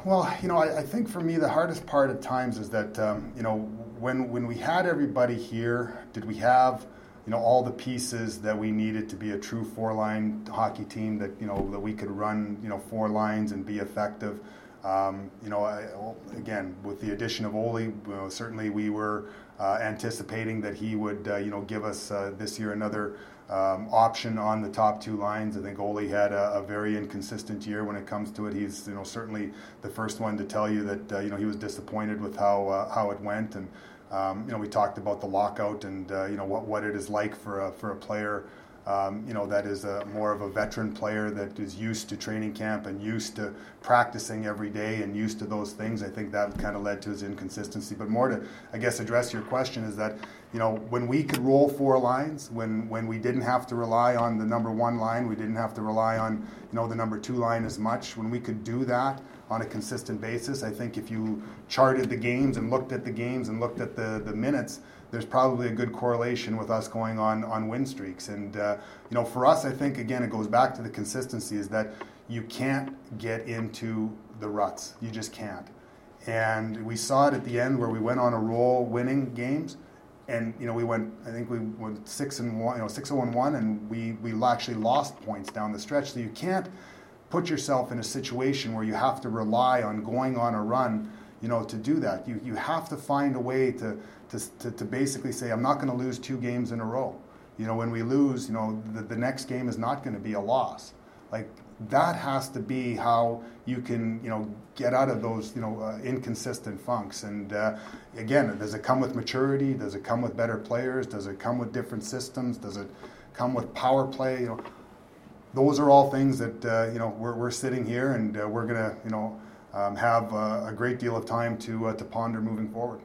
Well, I think for me the hardest part at times is that when we had everybody here, did we have all the pieces that we needed to be a true four-line hockey team that we could run four lines and be effective. Again, with the addition of Ole, certainly we were anticipating that he would give us this year another option on the top two lines. I think Ole had a very inconsistent year when it comes to it. He's certainly the first one to tell you that he was disappointed with how it went, and we talked about the lockout and what it is like for a player that is more of a veteran player that is used to training camp and used to practicing every day and used to those things. I think that kind of led to his inconsistency. But more to, I guess, address your question is that, when we could roll four lines, when we didn't have to rely on the number one line, we didn't have to rely on, the number two line as much, when we could do that on a consistent basis, I think if you charted the games and looked at the games and looked at the minutes, there's probably a good correlation with us going on win streaks. And, for us, I think, again, it goes back to the consistency is that you can't get into the ruts. You just can't. And we saw it at the end where we went on a roll winning games. And, we went 6-1, 6-0-1, and we actually lost points down the stretch. So you can't put yourself in a situation where you have to rely on going on a run, to do that. You have to find a way to basically say, I'm not going to lose two games in a row. When we lose, the next game is not going to be a loss. Like, that has to be how you can, get out of those, inconsistent funks. And again, does it come with maturity? Does it come with better players? Does it come with different systems? Does it come with power play? Those are all things that we're sitting here and we're going to have a great deal of time to ponder moving forward.